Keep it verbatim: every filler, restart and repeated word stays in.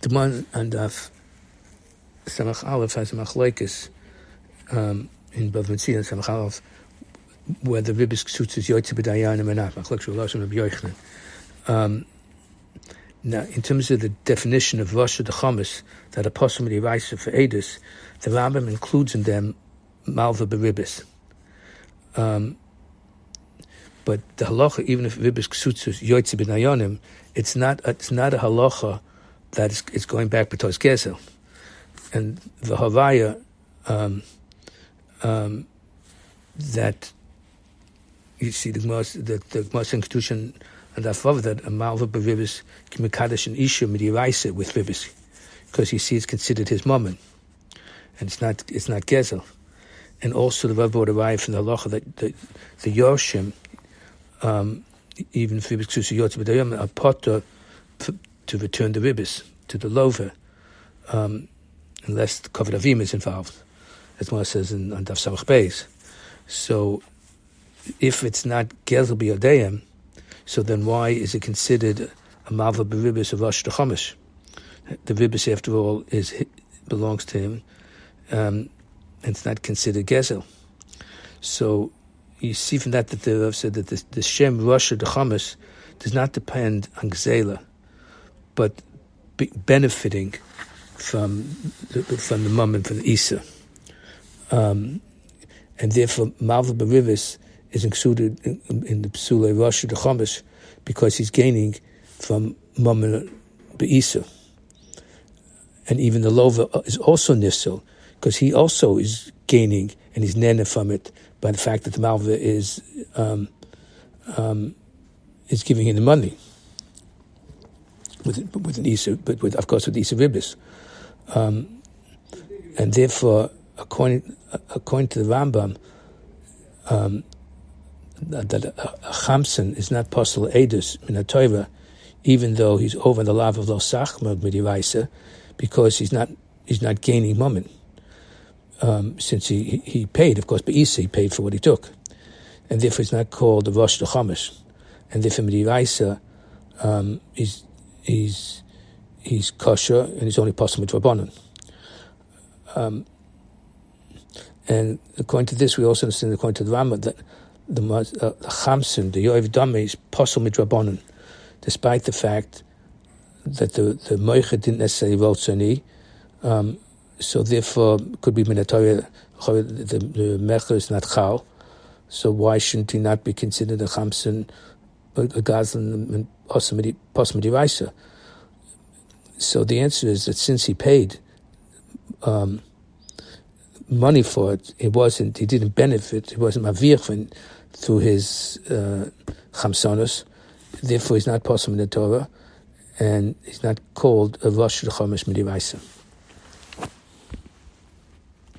the one on Daf Samach Aleph has a machlokes um, in Bava Metzia and Samach Aleph whether Ribis Ksutz is Yotzei B'Dayanim or not. Machlokes Rosh Rabbi Yochanan. Um Now, in terms of the definition of Rosh Chodesh, that apostle Midiraisa for Edus, the Rambam includes in them Malva Beribis. Um, but the halacha, even if Ribis Ksutz is Yotzei B'Dayanim, it's not it's not a halacha that is it's going back b'tos Gezel. And the Havaya um, um, that you see the Gemara, the the Gemara in Kedushin. And I thought that a malva beribis kimikadosh and isha midiraisa with ribis, because you see it's considered his mammon, and it's not it's not gezel. And also the Rav brought a raya from the halacha that the, the yorshim, um, even if ribis ksusa yotzei b'dayom, are potter to return the ribis to the lover, um, unless the kavod avim is involved, as one says in on Daf Samach Beis. So if it's not gezel b'yodayim, so then why is it considered a malva beribis of Rosh Chodesh? The ribis, after all, is belongs to him, um, and it's not considered gezel. So you see from that that the Rav said that the, the Shem Rosh Chodesh does not depend on gzela, but be benefiting from the, from the mum and from the isa, um, and therefore malva beribis is included in, in the Psulei Rosh Chodesh because he's gaining from Mammon Be'isa. And even the Lova is also Nifsel because he also is gaining and he's nene from it by the fact that the Malva is um, um, is giving him the money with with an Isa, but with of course with Isa Ribis. Um, and therefore, according according to the Rambam, um, that a, a chamson is not possible edus in a Torah, even though he's over the lav of lo sachma midiraisa, because he's not he's not gaining moment, um, since he he paid, of course, but Isa he paid for what he took, and therefore he's not called the Rosh Chodesh, and therefore midiraisa um, he's he's he's kosher and he's only possible with rabbanon. Um, and according to this, we also understand according to the Rambam that the uh, chamson, the yoev dame, is possible midrabanan, despite the fact that the the moicha didn't necessarily vote sani, um, so therefore could be minatoria. The, the mecher is not chal, so why shouldn't he not be considered a chamson, a gazlan and possible midiraisa? So the answer is that since he paid um, money for it, it wasn't. He didn't benefit. It wasn't mavir through his uh, chamsonos. Therefore, he's not possible in the Torah, and he's not called a Rosh Chodesh midiraisa.